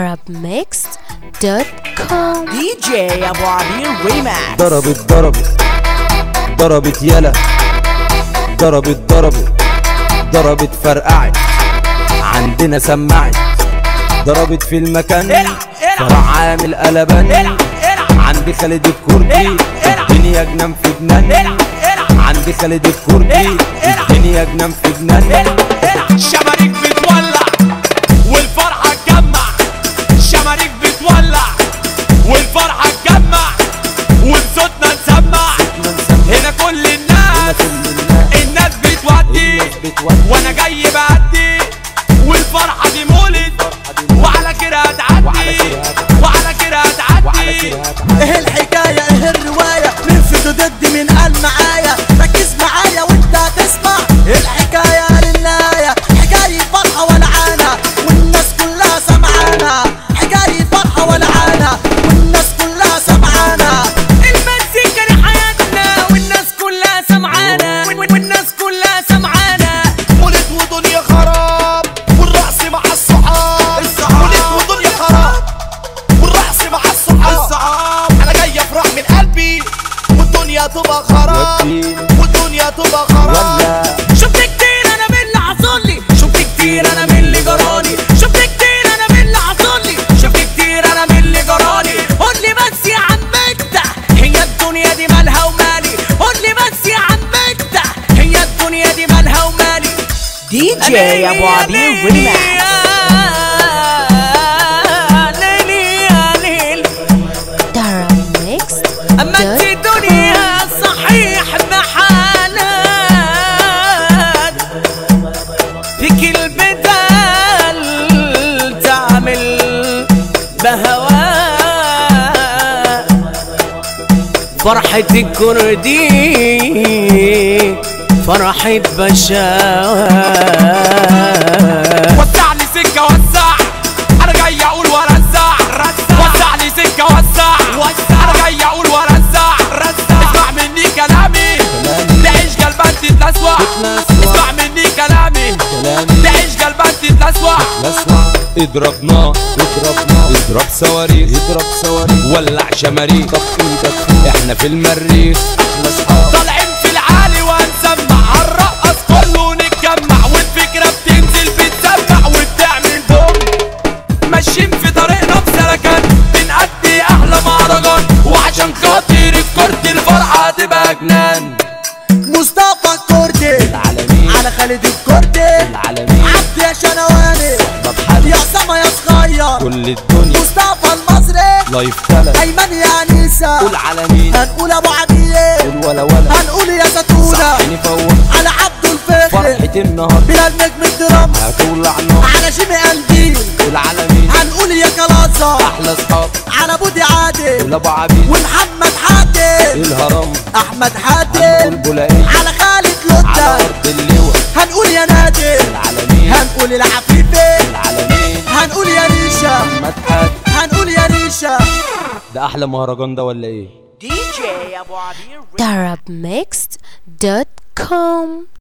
arabmixed.com. DJ ابو عبير ريماكس. ضربت يلا ضربت فرقعت عندنا سمعت ضربت في المكان فرع عامل قلبان عندي خالد الكردي الدنيا جنان في جنان عندي خالد الكردي الدنيا جنان في جنان شماريك بتولع والفرحة تجمع شماريك بتولع والفرحة تجمع وبصوتنا نسمع هنا كل الناس بتودي وانا جاي بعدي والفرحة دي مولد وعلى كده هتعدي وعلى كده هتعدي. ايه الحكاية ايه الرواية مين في ضدي مين قال معايا ركز معايا وانت هتسمع الحكاية للنهاية حكاية فرحة ولعانة والناس كلها سمعانة حكاية فرحة ولعانة والناس كلها سمعانة المزيكا دي حياتنا والناس كلها سمعانة والناس كلها سمعانة مولد ودنيا خراب والرقص مع الصحاب مولد ودنيا خراب والرقص مع الصحاب انا جاي افرح من قلبي والدنيا تبقى خراب والدنيا تبقى خراب. شفت كتير انا من اللي حصلي شفت كتير انا من اللي جرالي شفت كتير انا من اللي حصلي شفت كتير انا من اللي جرالي قولي بس يا عم انت هي الدنيا دي مالها ومالي قولي بس يا عم انت هي الدنيا دي مالها ومالي. DJ ابو عبير ريماكس. أما انت دنيا صحيح محالات فيك البدال تعمل بهوات فرحة الكردي فرحة بشوات. وسع لي سكة وسع انا جاي اقول ورزع وسع لي سكة وسع انا جاي اقول ورزع اسمع مني كلامي تعيش قلبك تتلسوع اسمع مني كلامي تعيش قلبك تتلسوع. اضرب نار اضرب صواريخ ولع شماريخ احنا في المريخ طالعين في العالي وهنسمع هنرقص كله ونتجمع والفكرة بتنزل بتسمع وبتعمل بوم ماشيين في طريقنا بسلكان بنأدي احلى مهرجان وعشان خاطر الكرد الفرحة تبقى جنان. مصطفى الكردي العالمين على خالد الكردي العالمين عبد يا شنواني يا سما يا صغير كل الدنيا مصطفى المصري لايف تلات ايمن يا انيسة والعالمين هنقول ابو عبير ولا هنقول يا زتونة نفوق على عبده الفخر فرحة النهار بلا النجم الدرام هتولع نار على جيمي قلبي والعالمين هنقول يا كلاسة احلى اصحاب على بودي عادل ولابو عبيد ومحمد حاتم الهرم احمد هنقول حاتم بولاقي على خالد على لوتا ارض اللواء هنقول يا نادر العالمين هنقول العفيفي العالمين هنقول يا ريشة محمد حاتم هنقول يا ريشة. ده احلى مهرجان ده ولا ايه؟ DJ ابو عبير arabmixed.com.